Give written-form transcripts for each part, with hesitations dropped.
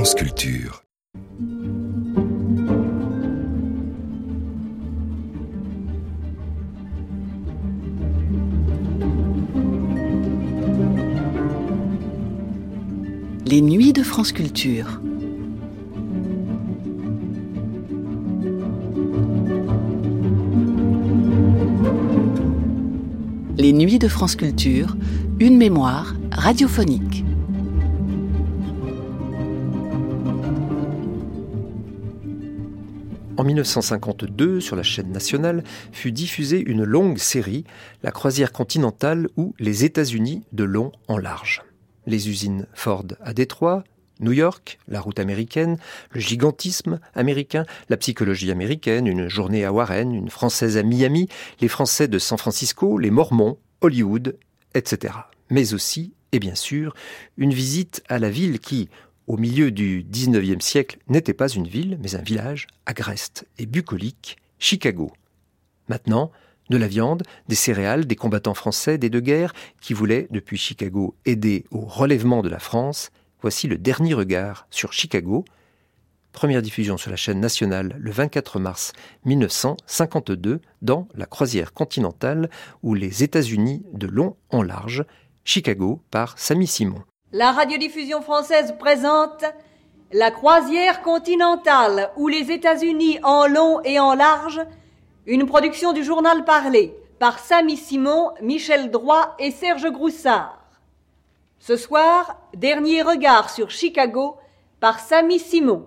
France Culture. Les nuits de France Culture. Les nuits de France Culture, une mémoire radiophonique. En 1952, sur la chaîne nationale, fut diffusée une longue série, La croisière continentale ou Les États-Unis de long en large. Les usines Ford à Détroit, New York, la route américaine, le gigantisme américain, la psychologie américaine, une journée à Warren, une Française à Miami, les Français de San Francisco, les Mormons, Hollywood, etc. Mais aussi, et bien sûr, une visite à la ville qui, au milieu du XIXe siècle, n'était pas une ville, mais un village agreste et bucolique, Chicago. Maintenant, de la viande, des céréales, des combattants français des deux guerres qui voulaient, depuis Chicago, aider au relèvement de la France. Voici le dernier regard sur Chicago. Première diffusion sur la chaîne nationale le 24 mars 1952 dans La croisière continentale ou Les États-Unis de long en large, Chicago par Samy Simon. La radiodiffusion française présente La croisière continentale ou Les États-Unis en long et en large, une production du journal Parlé par Samy Simon, Michel Droit et Serge Groussard. Ce soir, dernier regard sur Chicago par Samy Simon.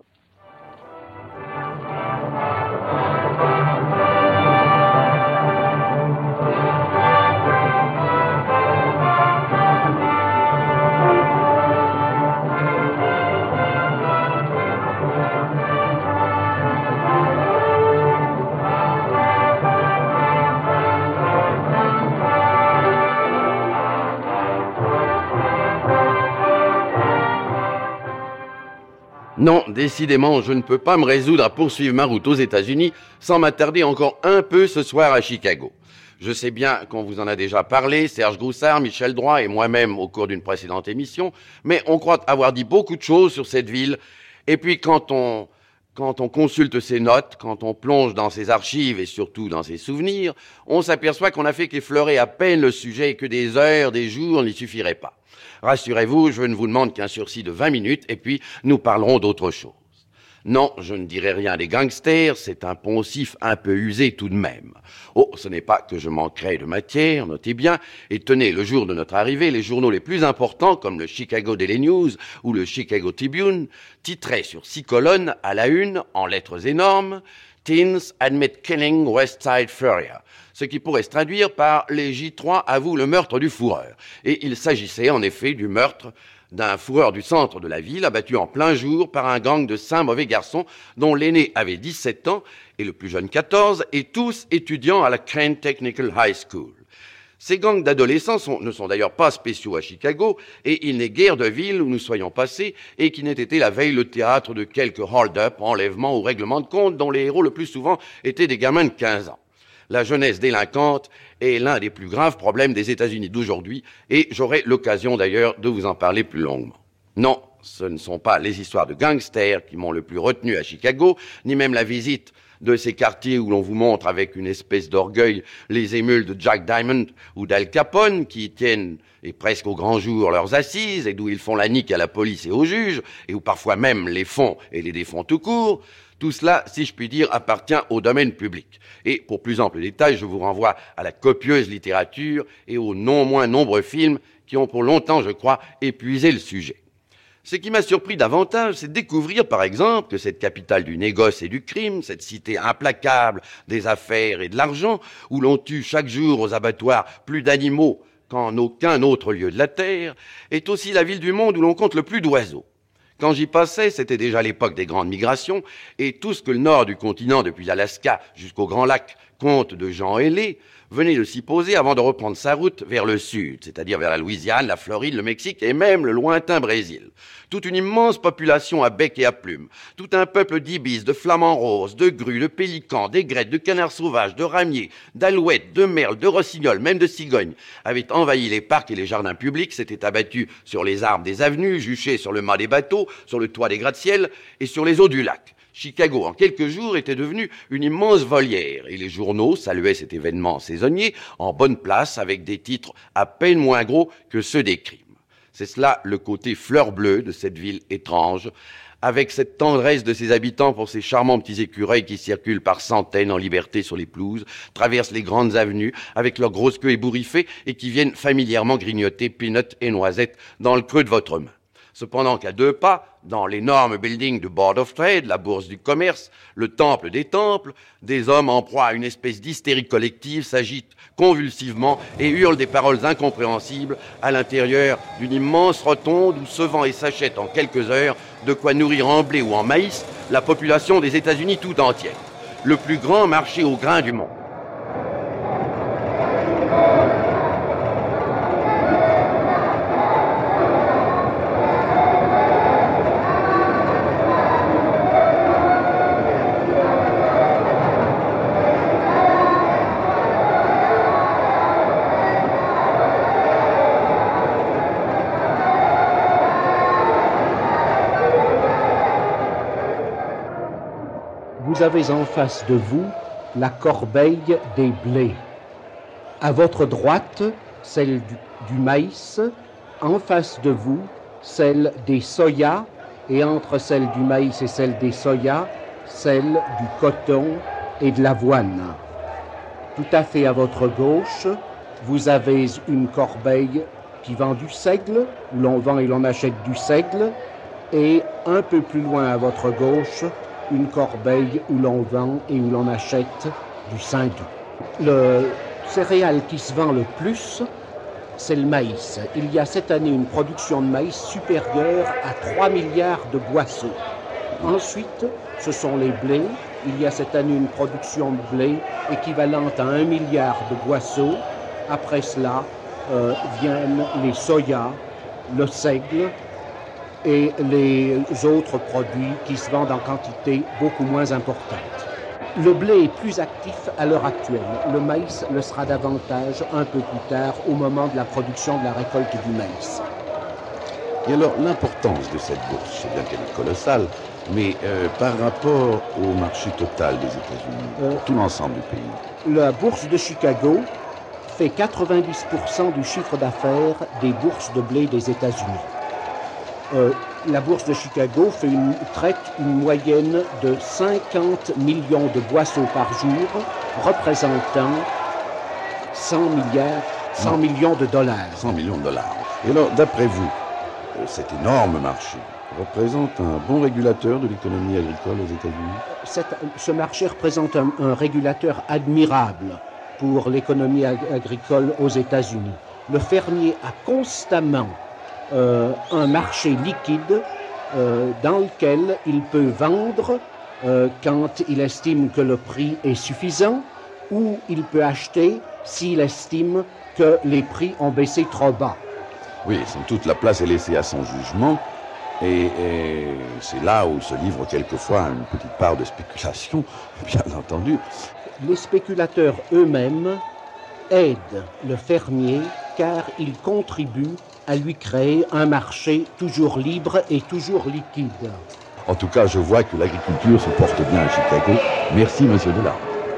Non, décidément, je ne peux pas me résoudre à poursuivre ma route aux États-Unis sans m'attarder encore un peu ce soir à Chicago. Je sais bien qu'on vous en a déjà parlé, Serge Groussard, Michel Droit et moi-même au cours d'une précédente émission, mais on croit avoir dit beaucoup de choses sur cette ville. Et puis quand on consulte ses notes, quand on plonge dans ses archives et surtout dans ses souvenirs, on s'aperçoit qu'on n'a fait qu'effleurer à peine le sujet et que des heures, des jours n'y suffiraient pas. Rassurez-vous, je ne vous demande qu'un sursis de 20 minutes et puis nous parlerons d'autre chose. Non, je ne dirai rien des gangsters, c'est un poncif un peu usé tout de même. Oh, ce n'est pas que je manquerai de matière, notez bien, et tenez, le jour de notre arrivée, les journaux les plus importants, comme le Chicago Daily News ou le Chicago Tribune, titraient sur 6 colonnes à la une, en lettres énormes, « Teens admit killing West Side Furrier », ce qui pourrait se traduire par « Les J3 avouent le meurtre du fourreur ». Et il s'agissait en effet du meurtre d'un fourreur du centre de la ville, abattu en plein jour par un gang de 5 mauvais garçons, dont l'aîné avait 17 ans et le plus jeune 14, et tous étudiants à la Crane Technical High School. Ces gangs d'adolescents ne sont d'ailleurs pas spéciaux à Chicago, et il n'est guère de ville où nous soyons passés et qui n'ait été la veille le théâtre de quelques hold-up, enlèvements ou règlements de compte dont les héros le plus souvent étaient des gamins de 15 ans. La jeunesse délinquante est l'un des plus graves problèmes des États-Unis d'aujourd'hui, et j'aurai l'occasion d'ailleurs de vous en parler plus longuement. Non, ce ne sont pas les histoires de gangsters qui m'ont le plus retenu à Chicago, ni même la visite de ces quartiers où l'on vous montre avec une espèce d'orgueil les émules de Jack Diamond ou d'Al Capone qui tiennent, et presque au grand jour, leurs assises et d'où ils font la nique à la police et aux juges, et où parfois même les font et les défont tout court. Tout cela, si je puis dire, appartient au domaine public. Et pour plus ample détail, je vous renvoie à la copieuse littérature et aux non moins nombreux films qui ont pour longtemps, je crois, épuisé le sujet. Ce qui m'a surpris davantage, c'est de découvrir, par exemple, que cette capitale du négoce et du crime, cette cité implacable des affaires et de l'argent, où l'on tue chaque jour aux abattoirs plus d'animaux qu'en aucun autre lieu de la Terre, est aussi la ville du monde où l'on compte le plus d'oiseaux. Quand j'y passais, c'était déjà l'époque des grandes migrations, et tout ce que le nord du continent, depuis l'Alaska jusqu'au Grand Lac, comte de Jean Ailé, venait de s'y poser avant de reprendre sa route vers le sud, c'est-à-dire vers la Louisiane, la Floride, le Mexique et même le lointain Brésil. Toute une immense population à bec et à plumes, tout un peuple d'ibis, de flamants roses, de grues, de pélicans, d'aigrettes, de canards sauvages, de ramiers, d'alouettes, de merles, de rossignols, même de cigognes, avait envahi les parcs et les jardins publics, s'était abattu sur les arbres des avenues, juché sur le mât des bateaux, sur le toit des gratte-ciel et sur les eaux du lac. Chicago, en quelques jours, était devenue une immense volière et les journaux saluaient cet événement saisonnier en bonne place avec des titres à peine moins gros que ceux des crimes. C'est cela le côté fleur bleue de cette ville étrange, avec cette tendresse de ses habitants pour ces charmants petits écureuils qui circulent par centaines en liberté sur les pelouses, traversent les grandes avenues avec leurs grosses queues ébouriffées et qui viennent familièrement grignoter peanuts et noisettes dans le creux de votre main. Cependant qu'à 2 pas, dans l'énorme building du Board of Trade, la bourse du commerce, le temple des temples, des hommes en proie à une espèce d'hystérie collective s'agitent convulsivement et hurlent des paroles incompréhensibles à l'intérieur d'une immense rotonde où se vend et s'achète en quelques heures de quoi nourrir en blé ou en maïs la population des États-Unis tout entière. Le plus grand marché au grain du monde. Vous avez en face de vous la corbeille des blés. À votre droite, celle du maïs. En face de vous, celle des soya. Et entre celle du maïs et celle des soya, celle du coton et de l'avoine. Tout à fait à votre gauche, vous avez une corbeille qui vend du seigle, où l'on vend et l'on achète du seigle. Et un peu plus loin à votre gauche, une corbeille où l'on vend et où l'on achète du saindoux. Le céréale qui se vend le plus, c'est le maïs. Il y a cette année une production de maïs supérieure à 3 milliards de boisseaux. Ensuite, ce sont les blés. Il y a cette année une production de blé équivalente à 1 milliard de boisseaux. Après cela, viennent les soya, le seigle, et les autres produits qui se vendent en quantité beaucoup moins importante. Le blé est plus actif à l'heure actuelle. Le maïs le sera davantage un peu plus tard, au moment de la production de la récolte du maïs. Et alors, l'importance de cette bourse, je sais bien qu'elle est colossale, mais par rapport au marché total des États-Unis, tout l'ensemble du pays. La bourse de Chicago fait 90% du chiffre d'affaires des bourses de blé des États-Unis. La bourse de Chicago traite une moyenne de 50 millions de boisseaux par jour, représentant 100 millions de dollars. 100 millions de dollars. Et alors, d'après vous, cet énorme marché représente un bon régulateur de l'économie agricole aux États-Unis? Ce marché représente un régulateur admirable pour l'économie agricole aux États-Unis. Le fermier a constamment un marché liquide dans lequel il peut vendre quand il estime que le prix est suffisant, ou il peut acheter s'il estime que les prix ont baissé trop bas. Oui, toute la place est laissée à son jugement, et c'est là où se livre quelquefois une petite part de spéculation, bien entendu. Les spéculateurs eux-mêmes aident le fermier car ils contribuent à lui créer un marché toujours libre et toujours liquide. En tout cas, je vois que l'agriculture se porte bien à Chicago. Merci, monsieur Delarme.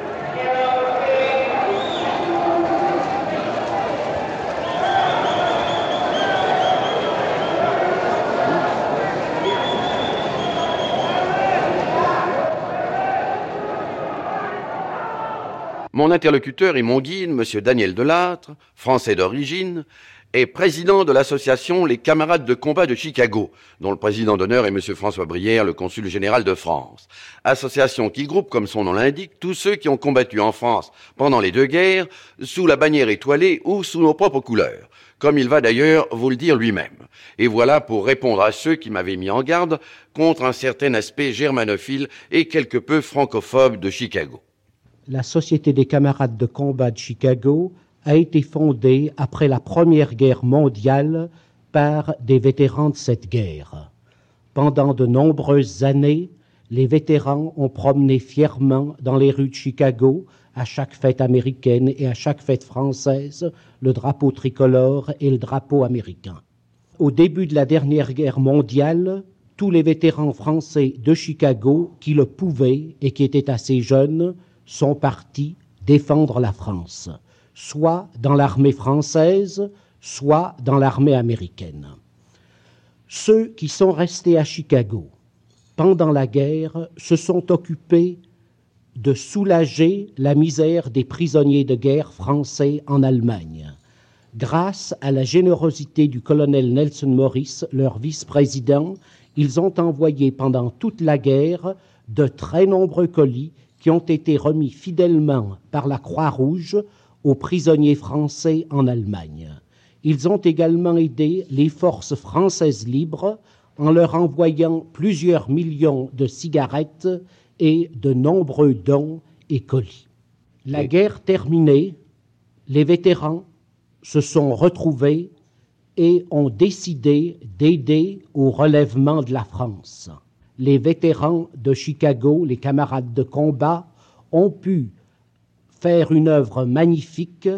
Mon interlocuteur et mon guide, M. Daniel Delattre, français d'origine, est président de l'association Les Camarades de combat de Chicago, dont le président d'honneur est M. François Brière, le consul général de France. Association qui groupe, comme son nom l'indique, tous ceux qui ont combattu en France pendant les 2 guerres, sous la bannière étoilée ou sous nos propres couleurs, comme il va d'ailleurs vous le dire lui-même. Et voilà pour répondre à ceux qui m'avaient mis en garde contre un certain aspect germanophile et quelque peu francophobe de Chicago. La Société des camarades de combat de Chicago a été fondée après la Première Guerre mondiale par des vétérans de cette guerre. Pendant de nombreuses années, les vétérans ont promené fièrement dans les rues de Chicago, à chaque fête américaine et à chaque fête française, le drapeau tricolore et le drapeau américain. Au début de la dernière guerre mondiale, tous les vétérans français de Chicago qui le pouvaient et qui étaient assez jeunes sont partis défendre la France, soit dans l'armée française, soit dans l'armée américaine. Ceux qui sont restés à Chicago pendant la guerre se sont occupés de soulager la misère des prisonniers de guerre français en Allemagne. Grâce à la générosité du colonel Nelson Morris, leur vice-président, ils ont envoyé pendant toute la guerre de très nombreux colis qui ont été remis fidèlement par la Croix-Rouge aux prisonniers français en Allemagne. Ils ont également aidé les forces françaises libres en leur envoyant plusieurs millions de cigarettes et de nombreux dons et colis. La guerre terminée, les vétérans se sont retrouvés et ont décidé d'aider au relèvement de la France. Les vétérans de Chicago, les camarades de combat, ont pu faire une œuvre magnifique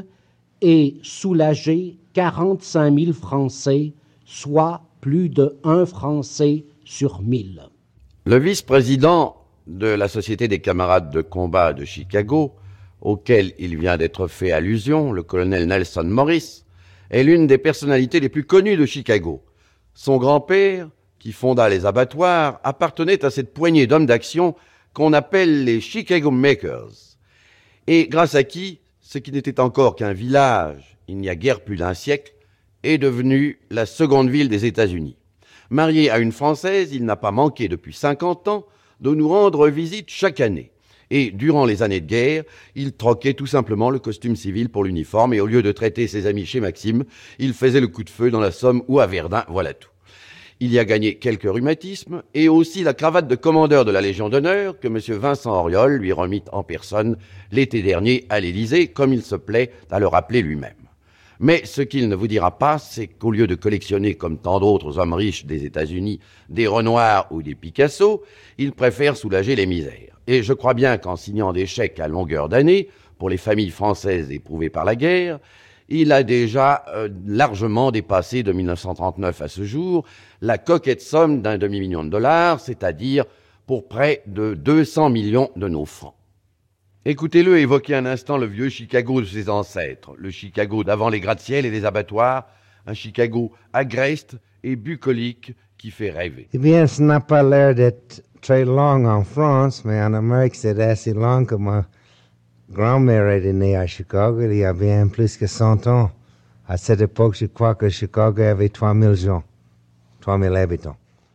et soulager 45 000 Français, soit plus de 1 Français sur 1000. Le vice-président de la Société des camarades de combat de Chicago, auquel il vient d'être fait allusion, le colonel Nelson Morris, est l'une des personnalités les plus connues de Chicago. Son grand-père, qui fonda les abattoirs, appartenait à cette poignée d'hommes d'action qu'on appelle les Chicago Makers, et grâce à qui, ce qui n'était encore qu'un village il n'y a guère plus d'un siècle, est devenu la seconde ville des États-Unis. Marié à une Française, il n'a pas manqué depuis 50 ans de nous rendre visite chaque année. Et durant les années de guerre, il troquait tout simplement le costume civil pour l'uniforme et au lieu de traiter ses amis chez Maxime, il faisait le coup de feu dans la Somme ou à Verdun, voilà tout. Il y a gagné quelques rhumatismes et aussi la cravate de commandeur de la Légion d'honneur que M. Vincent Auriol lui remit en personne l'été dernier à l'Élysée, comme il se plaît à le rappeler lui-même. Mais ce qu'il ne vous dira pas, c'est qu'au lieu de collectionner, comme tant d'autres hommes riches des États-Unis, des Renoir ou des Picasso, il préfère soulager les misères. Et je crois bien qu'en signant des chèques à longueur d'année, pour les familles françaises éprouvées par la guerre, il a déjà largement dépassé de 1939 à ce jour la coquette somme d'1 demi-million de dollars, c'est-à-dire pour près de 200 millions de nos francs. Écoutez-le évoquer un instant le vieux Chicago de ses ancêtres, le Chicago d'avant les gratte-ciel et les abattoirs, un Chicago agreste et bucolique qui fait rêver. Eh bien, ça n'a pas l'air d'être très long en France, mais en Amérique, c'est assez long que ma grand-mère est née à Chicago il y a bien plus que 100 ans. À cette époque, je crois que Chicago avait 3000 gens, 3000 habitants.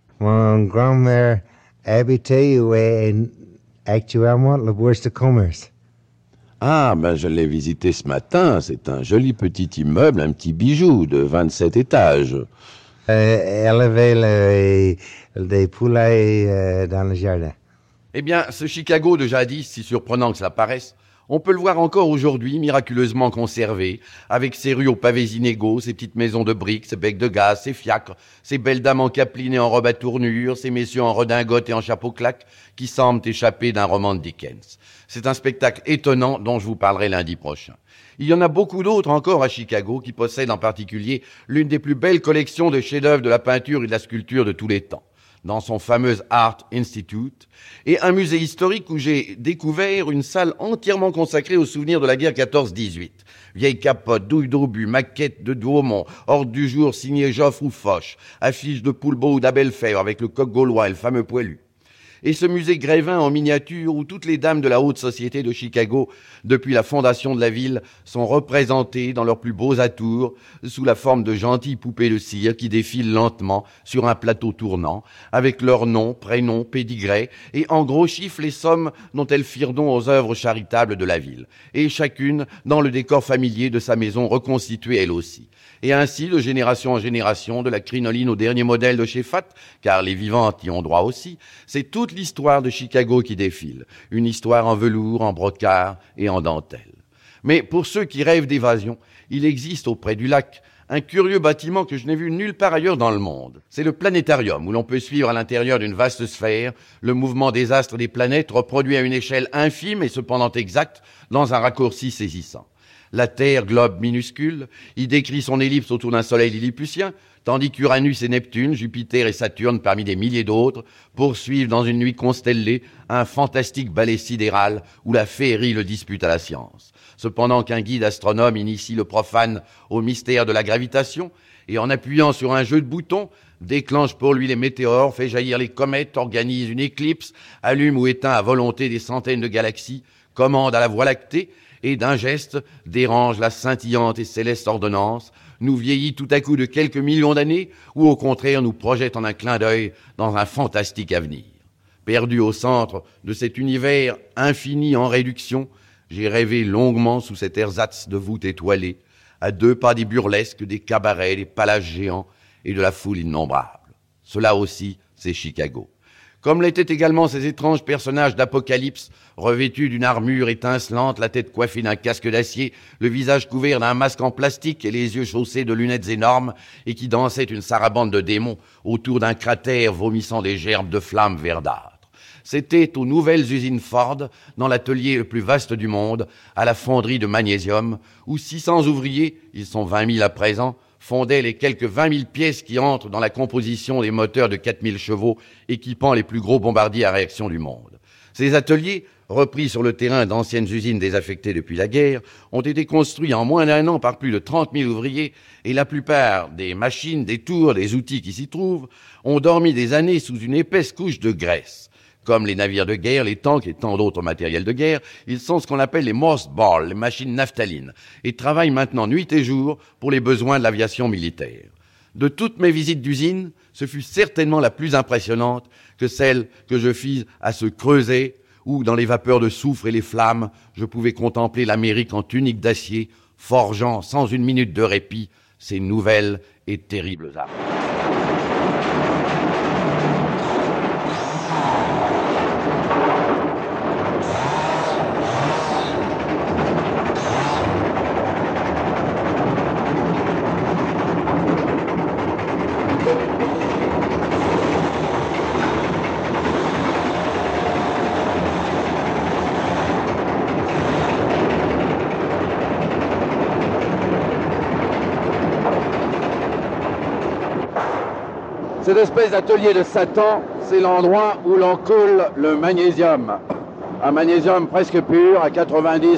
Mon grand-mère habitait où est actuellement la bourse de commerce. Ah, ben je l'ai visité ce matin. C'est un joli petit immeuble, un petit bijou de 27 étages. Elle avait des poulets dans le jardin. Eh bien, ce Chicago de jadis, si surprenant que cela paraisse, on peut le voir encore aujourd'hui, miraculeusement conservé, avec ses rues aux pavés inégaux, ses petites maisons de briques, ses becs de gaz, ses fiacres, ses belles dames en capeline et en robe à tournure, ses messieurs en redingote et en chapeau claque, qui semblent échapper d'un roman de Dickens. C'est un spectacle étonnant dont je vous parlerai lundi prochain. Il y en a beaucoup d'autres encore à Chicago qui possèdent en particulier l'une des plus belles collections de chefs-d'œuvre de la peinture et de la sculpture de tous les temps, dans son fameux Art Institute, et un musée historique où j'ai découvert une salle entièrement consacrée aux souvenirs de la guerre 14-18. Vieilles capotes, douilles d'obus, maquettes de Douaumont, ordre du jour signé Joffre ou Foch, affiches de Poulbeau ou d'Abelfèvre avec le coq gaulois et le fameux poilu. Et ce musée Grévin en miniature où toutes les dames de la haute société de Chicago, depuis la fondation de la ville, sont représentées dans leurs plus beaux atours, sous la forme de gentilles poupées de cire qui défilent lentement sur un plateau tournant, avec leurs noms, prénoms, pédigrés, et en gros chiffres les sommes dont elles firent don aux œuvres charitables de la ville, et chacune dans le décor familier de sa maison reconstituée elle aussi. Et ainsi, de génération en génération, de la crinoline au dernier modèle de chez Fat, car les vivantes y ont droit aussi, c'est toute toute l'histoire de Chicago qui défile, une histoire en velours, en brocart et en dentelle. Mais pour ceux qui rêvent d'évasion, il existe auprès du lac un curieux bâtiment que je n'ai vu nulle part ailleurs dans le monde. C'est le planétarium, où l'on peut suivre à l'intérieur d'une vaste sphère le mouvement des astres et des planètes reproduit à une échelle infime et cependant exacte dans un raccourci saisissant. La Terre, globe minuscule, y décrit son ellipse autour d'un soleil lilliputien, tandis qu'Uranus et Neptune, Jupiter et Saturne, parmi des milliers d'autres, poursuivent dans une nuit constellée un fantastique ballet sidéral où la féerie le dispute à la science. Cependant qu'un guide astronome initie le profane au mystère de la gravitation et en appuyant sur un jeu de boutons, déclenche pour lui les météores, fait jaillir les comètes, organise une éclipse, allume ou éteint à volonté des centaines de galaxies, commande à la Voie lactée et d'un geste dérange la scintillante et céleste ordonnance, nous vieillit tout à coup de quelques millions d'années ou au contraire nous projette en un clin d'œil dans un fantastique avenir. Perdu au centre de cet univers infini en réduction, j'ai rêvé longuement sous cet ersatz de voûtes étoilées, à 2 pas des burlesques, des cabarets, des palaces géants et de la foule innombrable. Cela aussi, c'est Chicago. Comme l'étaient également ces étranges personnages d'Apocalypse, revêtus d'une armure étincelante, la tête coiffée d'un casque d'acier, le visage couvert d'un masque en plastique et les yeux chaussés de lunettes énormes, et qui dansaient une sarabande de démons autour d'un cratère vomissant des gerbes de flammes verdâtres. C'était aux nouvelles usines Ford, dans l'atelier le plus vaste du monde, à la fonderie de magnésium, où 600 ouvriers, ils sont 20 000 à présent, fondaient les quelques 20 000 pièces qui entrent dans la composition des moteurs de 4 000 chevaux équipant les plus gros bombardiers à réaction du monde. Ces ateliers, repris sur le terrain d'anciennes usines désaffectées depuis la guerre, ont été construits en moins d'1 an par plus de 30 000 ouvriers et la plupart des machines, des tours, des outils qui s'y trouvent ont dormi des années sous une épaisse couche de graisse. Comme les navires de guerre, les tanks et tant d'autres matériels de guerre, ils sont ce qu'on appelle les mothballs, les machines naphtalines, et travaillent maintenant nuit et jour pour les besoins de l'aviation militaire. De toutes mes visites d'usine, ce fut certainement la plus impressionnante que celle que je fis à ce creuset où, dans les vapeurs de soufre et les flammes, je pouvais contempler l'Amérique en tunique d'acier, forgeant sans une minute de répit ses nouvelles et terribles armes. Cette espèce d'atelier de Satan, c'est l'endroit où l'on coule le magnésium. Un magnésium presque pur, à 90%,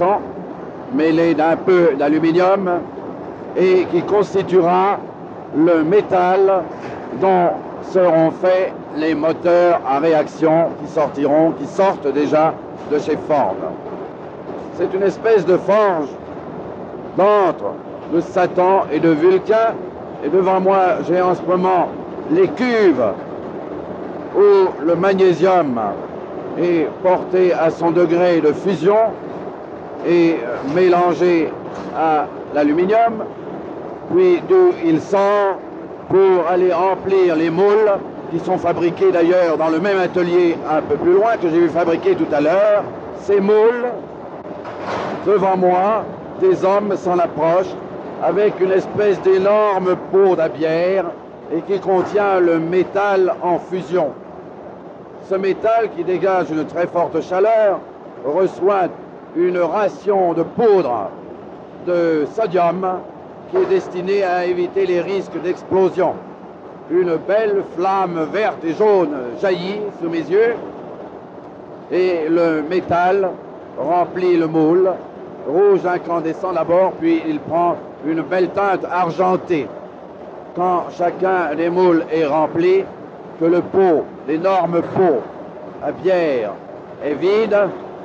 mêlé d'un peu d'aluminium, et qui constituera le métal dont seront faits les moteurs à réaction qui sortent déjà de chez Ford. C'est une espèce de forge d'antre de Satan et de Vulcain, et devant moi j'ai en ce moment les cuves où le magnésium est porté à son degré de fusion et mélangé à l'aluminium, puis d'où il sort pour aller emplir les moules qui sont fabriqués d'ailleurs dans le même atelier un peu plus loin que j'ai vu fabriquer tout à l'heure. Ces moules, devant moi, des hommes s'en approchent avec une espèce d'énorme pot à bière et qui contient le métal en fusion. Ce métal, qui dégage une très forte chaleur, reçoit une ration de poudre de sodium qui est destinée à éviter les risques d'explosion. Une belle flamme verte et jaune jaillit sous mes yeux et le métal remplit le moule, rouge incandescent d'abord, puis il prend une belle teinte argentée. Quand chacun des moules est rempli, que le pot, l'énorme pot à bière est vide,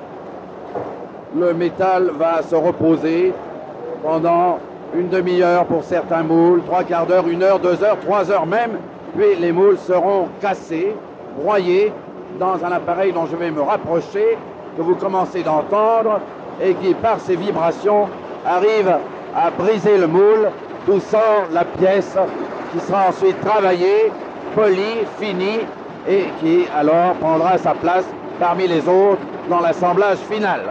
le métal va se reposer pendant une demi-heure pour certains moules, 3/4 d'heure, 1 heure, 2 heures, 3 heures même, puis les moules seront cassés, broyés dans un appareil dont je vais me rapprocher, que vous commencez d'entendre, et qui, par ses vibrations, arrive à briser le moule, d'où sort la pièce qui sera ensuite travaillée, polie, finie, et qui alors prendra sa place parmi les autres dans l'assemblage final.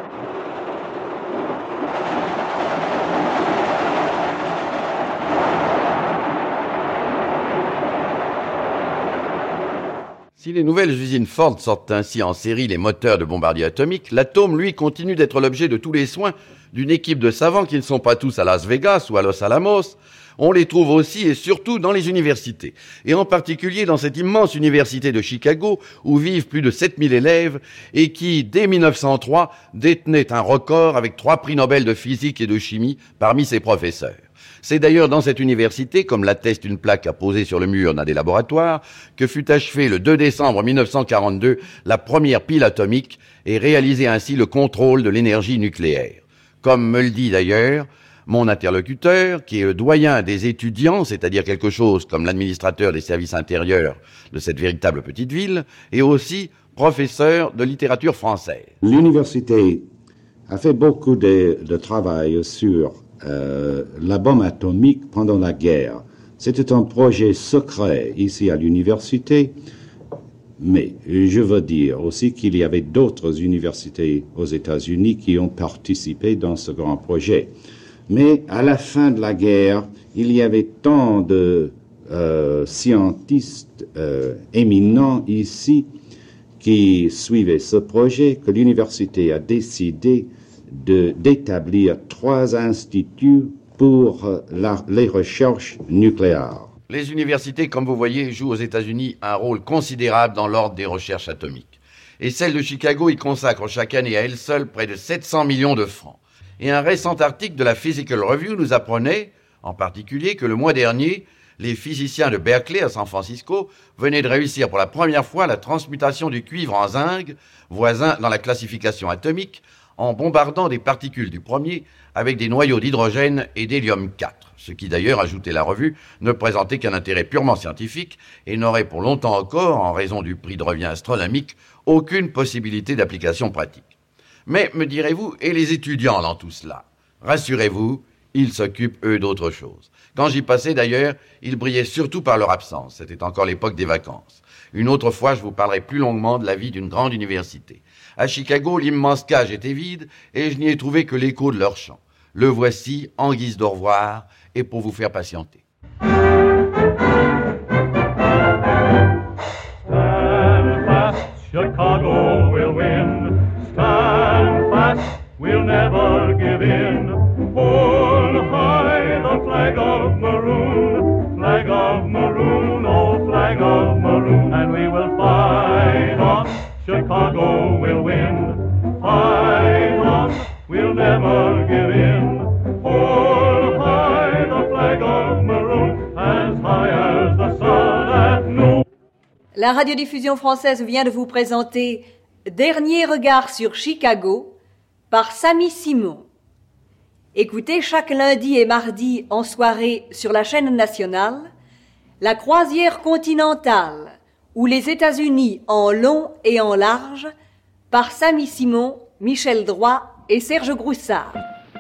Si les nouvelles usines Ford sortent ainsi en série les moteurs de bombardiers atomiques, l'atome, lui, continue d'être l'objet de tous les soins d'une équipe de savants qui ne sont pas tous à Las Vegas ou à Los Alamos. On les trouve aussi et surtout dans les universités, et en particulier dans cette immense université de Chicago où vivent plus de 7000 élèves et qui, dès 1903, détenait un record avec 3 prix Nobel de physique et de chimie parmi ses professeurs. C'est d'ailleurs dans cette université, comme l'atteste une plaque apposée sur le mur d'un des laboratoires, que fut achevée le 2 décembre 1942 la première pile atomique et réalisé ainsi le contrôle de l'énergie nucléaire. Comme me le dit d'ailleurs mon interlocuteur, qui est le doyen des étudiants, c'est-à-dire quelque chose comme l'administrateur des services intérieurs de cette véritable petite ville, et aussi professeur de littérature française. L'université a fait beaucoup de travail sur la bombe atomique pendant la guerre. C'était un projet secret ici à l'université, mais je veux dire aussi qu'il y avait d'autres universités aux États-Unis qui ont participé dans ce grand projet. Mais à la fin de la guerre, il y avait tant de scientifiques éminents ici qui suivaient ce projet que l'université a décidé d'établir 3 instituts pour les recherches nucléaires. Les universités, comme vous voyez, jouent aux États-Unis un rôle considérable dans l'ordre des recherches atomiques. Et celle de Chicago y consacre chaque année à elle seule près de 700 millions de francs. Et un récent article de la Physical Review nous apprenait, en particulier, que le mois dernier, les physiciens de Berkeley à San Francisco venaient de réussir pour la première fois la transmutation du cuivre en zinc, voisin dans la classification atomique, en bombardant des particules du premier avec des noyaux d'hydrogène et d'hélium-4, ce qui d'ailleurs, ajoutait la revue, ne présentait qu'un intérêt purement scientifique et n'aurait pour longtemps encore, en raison du prix de revient astronomique, aucune possibilité d'application pratique. Mais, me direz-vous, et les étudiants dans tout cela? Rassurez-vous, ils s'occupent, eux, d'autre chose. Quand j'y passais, d'ailleurs, ils brillaient surtout par leur absence. C'était encore l'époque des vacances. Une autre fois, je vous parlerai plus longuement de la vie d'une grande université. À Chicago, l'immense cage était vide et je n'y ai trouvé que l'écho de leur chant. Le voici en guise d'au revoir et pour vous faire patienter. Stand fast, Chicago will win. Stand fast, we'll never give in. Hold high the flag of maroon, oh flag of maroon, and we will fight on. Chicago will win. Fight on, we'll never give in. Hold high the flag of maroon, as high as the sun at noon. La radiodiffusion française vient de vous présenter Dernier regard sur Chicago par Samy Simon. Écoutez chaque lundi et mardi en soirée sur la chaîne nationale La croisière continentale ou les États-Unis en long et en large par Samy Simon, Michel Droit et Serge Groussard.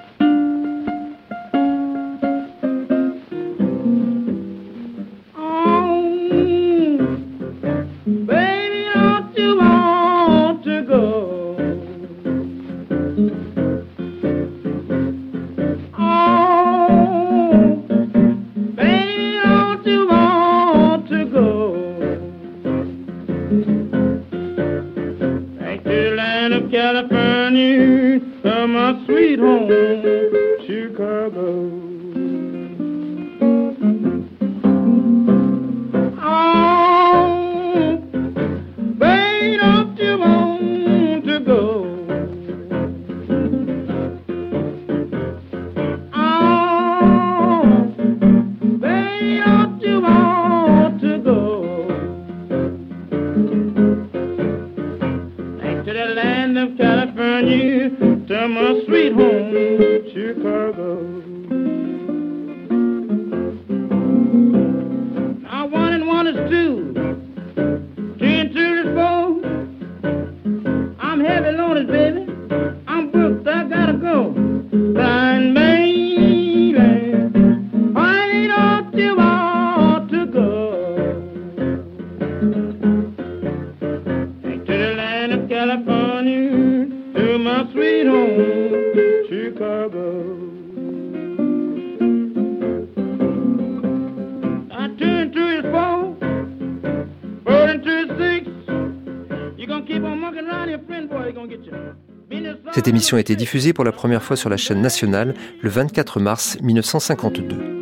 California, from my sweet home, Chicago. Oh, baby, don't you want to go? Oh, baby, don't you want to go? Back to the land of California, to my sweet home, Chicago. Now 1 and 1 is 2, 2 and 2 is 4. I'm heavy loaded, baby. I'm booked, I gotta go. Blind baby, why don't you want to go? Cette émission a été diffusée pour la première fois sur la chaîne nationale le 24 mars 1952.